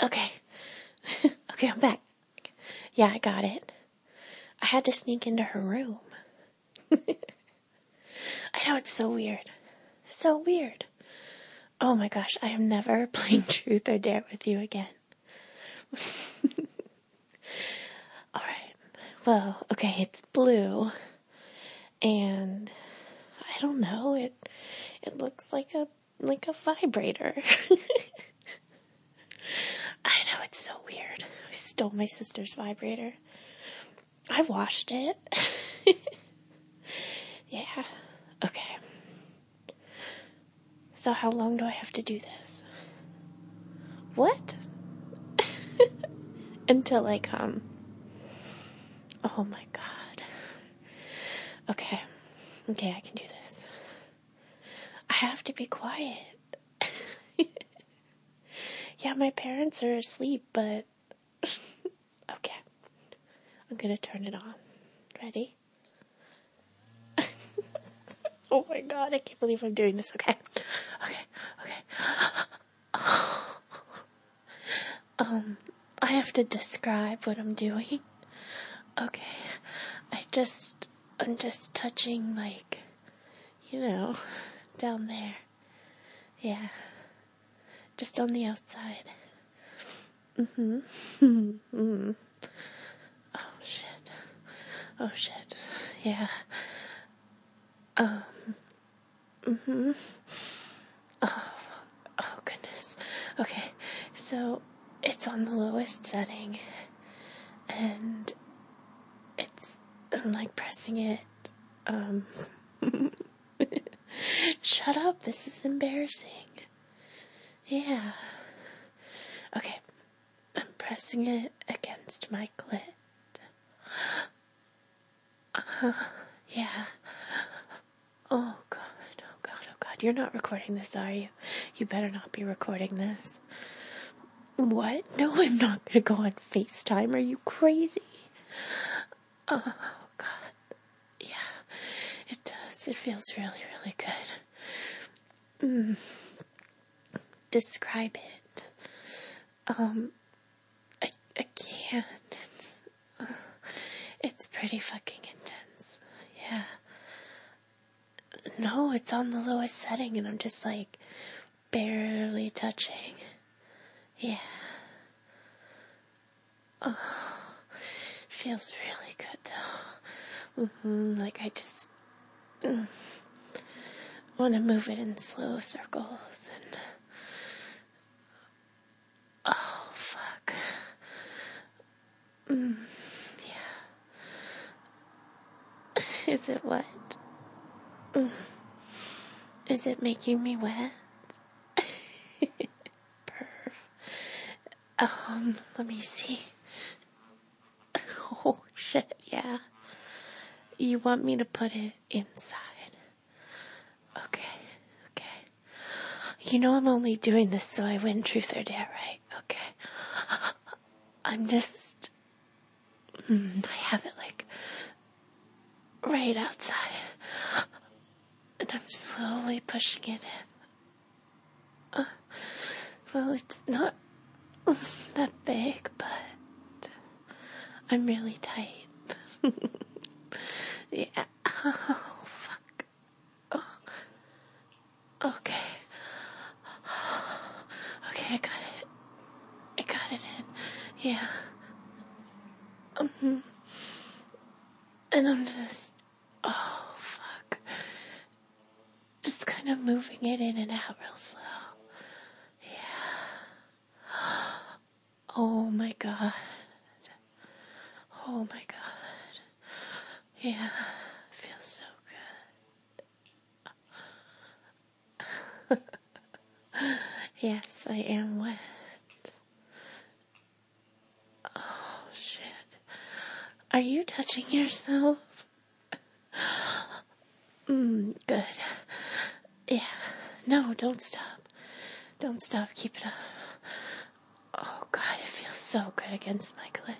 Okay. Okay, I'm back. Yeah, I got it. I had to sneak into her room. I know, it's so weird. So weird. Oh my gosh, I am never playing Truth or Dare with you again. Alright. Well, okay, it's blue. And I don't know, it looks like a vibrator. I know, it's so weird. I stole my sister's vibrator. I washed it. Yeah. Okay. So how long do I have to do this? What? Until I come. Oh my god. Okay. Okay, I can do this. I have to be quiet. Yeah, my parents are asleep, but... Okay. I'm gonna turn it on. Ready? Oh my god, I can't believe I'm doing this. Okay. I have to describe what I'm doing. Okay. I'm just touching, like, down there. Yeah. Just on the outside. Oh shit. Yeah. Oh goodness. Okay. So, it's on the lowest setting. And I'm like pressing it. Shut up. This is embarrassing. Yeah. Okay. I'm pressing it against my clit. Yeah. Oh god. Oh god. Oh god. You're not recording this, are you? You better not be recording this. What? No, I'm not gonna go on FaceTime. Are you crazy? Oh god. Yeah. It does. It feels really, really good. Describe it. I can't. It's pretty fucking intense. Yeah. No, it's on the lowest setting and I'm just like barely touching. Yeah. Oh, feels really good though. Like I just want to move it in slow circles and oh fuck. Yeah. Is it wet? Is it making me wet? Perv. Let me see. Oh shit, yeah. You want me to put it inside? Okay. You know I'm only doing this so I win Truth or Dare, right? Okay. I'm just... I have it like right outside. And I'm slowly pushing it in. Well, it's not that big, but I'm really tight. Yeah. Oh, fuck. Oh. Okay. Okay, I got it in. Yeah. And I'm just, oh, fuck. Just kind of moving it in and out real slow. Yeah. Oh my god. Oh my god. Yeah. Feels so good. Yes, I am wet. Oh shit. Are you touching yourself? Good. Yeah. No, don't stop. Don't stop. Keep it up. Oh god, it feels so good against my clit.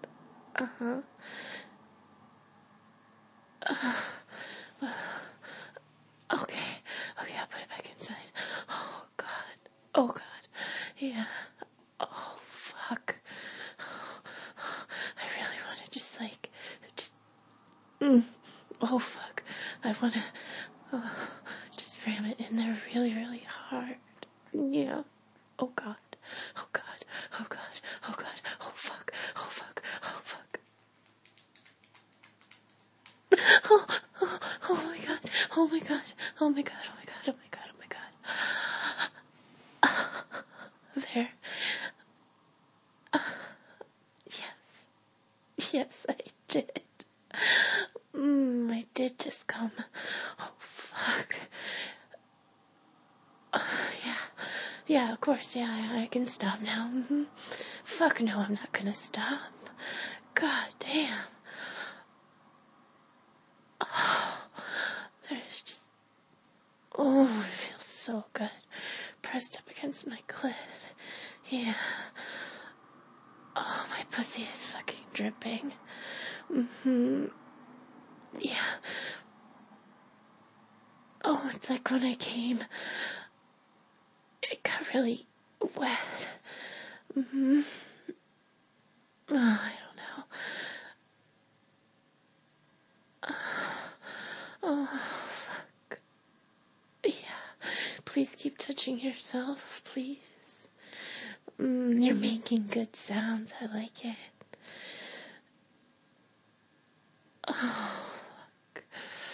Okay, I'll put it back inside. Oh god. Yeah. Oh fuck. I really want to just oh, fuck. I want to just ram it in there really, really hard. Yeah. Oh, God. Oh, God. Oh, God. Oh, God. Oh, fuck. Oh, fuck. Oh, fuck. Oh my God. Oh my God. Oh my God. Oh my God. Oh my God. Oh my God. There. Yes. Yes, I did. I did just come. Oh, fuck. Yeah. Yeah, of course. Yeah, I can stop now. Fuck no, I'm not gonna stop. God damn. There's just... Oh, it feels so good. Pressed up against my clit. Yeah. Oh, my pussy is fucking dripping. Yeah. Oh, it's like when I came, it got really wet. Oh, I don't know. Oh, fuck. Yeah. Please keep touching yourself, please. You're making good sounds. I like it. Oh, fuck.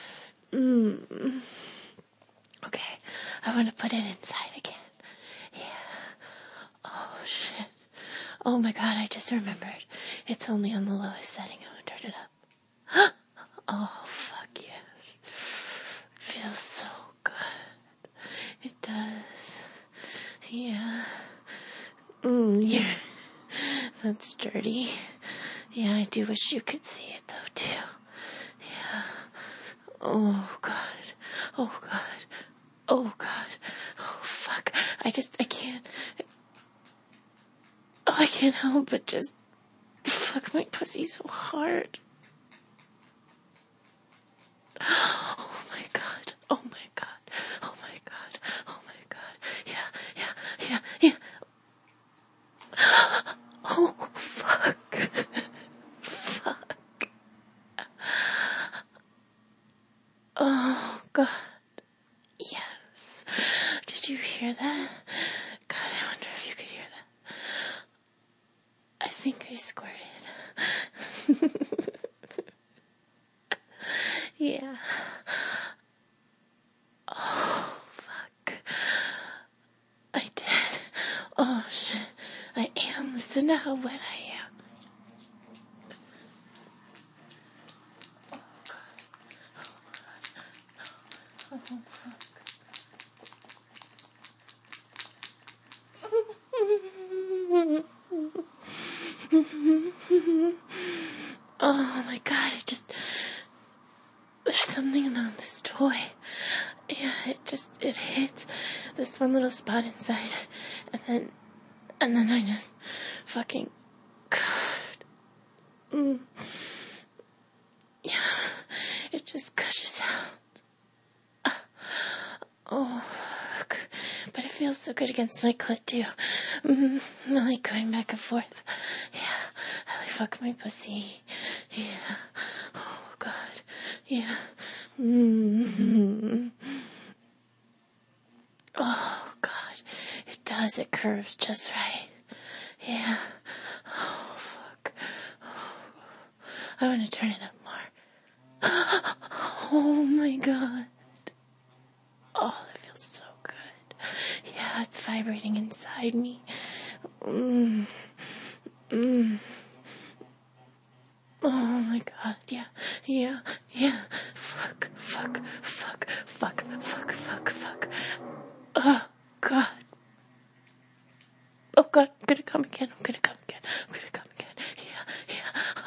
Okay. I want to put it inside again. Yeah. Oh, shit. Oh my God, I just remembered. It's only on the lowest setting. I'm gonna turn it up. Oh, fuck yes. It feels so good. It does. Yeah. Yeah. That's dirty. Yeah, I do wish you could see it though, too. Yeah. Oh, God. Oh, God. Oh, God. Oh, fuck. I can't. Oh, I can't help but just fuck my pussy so hard. Oh my God. Oh my God. Oh my God. Oh my God. Yeah. Oh, fuck. Fuck. Oh, God. Yes. Did you hear that? God, I wonder if you could hear that. I think I squirted. Yeah. Oh, fuck. I did. Oh, shit. I am. Listen to how wet I am. Oh, God. Oh, fuck. Oh, my God. There's something about this toy. Yeah, it hits this one little spot inside. And then I just fucking, God. Yeah, it just gushes out. Oh, fuck. But it feels so good against my clit, too. I like going back and forth. Yeah, I like fuck my pussy. Yeah. Oh, God. Yeah. Oh, God. It does. It curves just right. Yeah. Oh, fuck. I want to turn it up more. Oh, my God. Oh, that feels so good. Yeah, it's vibrating inside me. Oh my God, yeah. Fuck. Oh, God. Oh, God, I'm gonna come again. Yeah.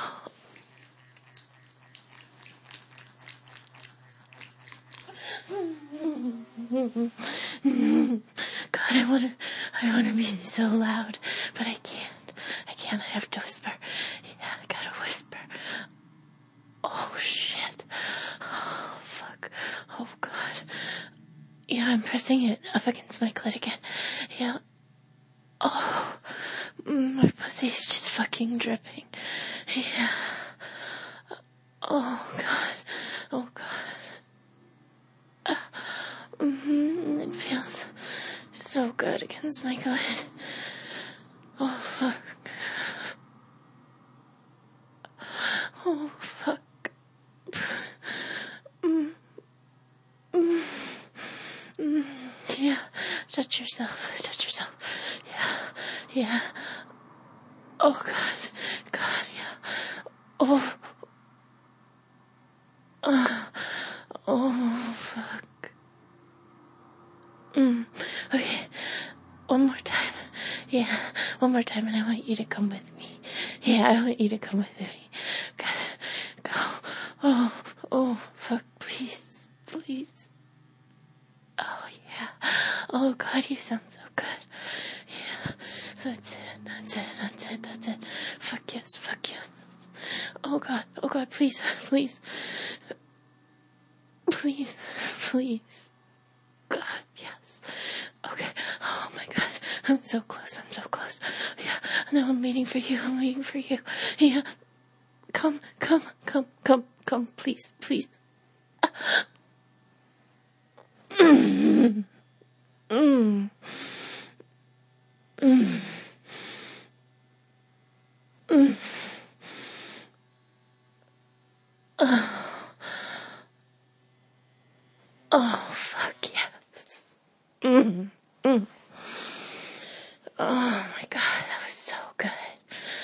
God, I wanna be so loud, but I can't. I have to whisper. Yeah, I gotta whisper. Oh, shit. Oh, fuck. Oh, God. Yeah, I'm pressing it up against my clit again. Yeah. Oh, my pussy's just fucking dripping. Yeah. Oh, God. Oh, God. It feels so good against my gut. Oh, fuck. Oh, fuck. Yeah. Touch yourself. Touch yourself. Yeah. Yeah. Oh, God. God, yeah. Oh. Oh, fuck. Okay. One more time. Yeah. One more time, and I want you to come with me. Yeah, I want you to come with me. Gotta go. Oh, fuck. Please. Please. Oh, yeah. Oh, God, you sound so good. Yeah. That's it. Fuck yes. Oh, God, please. Please. God, yes. Okay. Oh, my God. I'm so close. Yeah. No, I'm waiting for you. Yeah. Come, please. Oh, fuck yes. Oh my God, that was so good.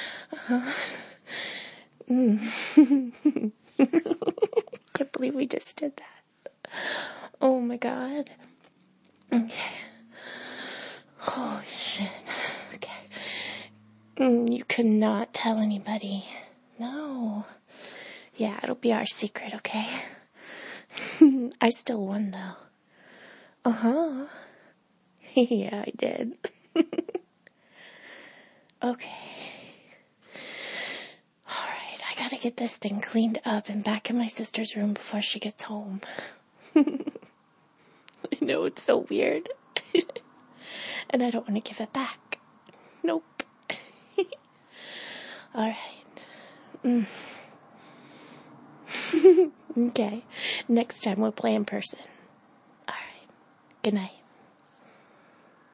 Can't believe we just did that. Oh my God. Okay. Oh shit. Okay. You could not tell anybody. No. Yeah, it'll be our secret, okay? I still won though. Uh-huh. Yeah, I did. Okay. Alright, I gotta get this thing cleaned up and back in my sister's room before she gets home. I know, it's so weird. And I don't want to give it back. Nope. Alright. Okay. Next time we'll play in person. Alright. Good night.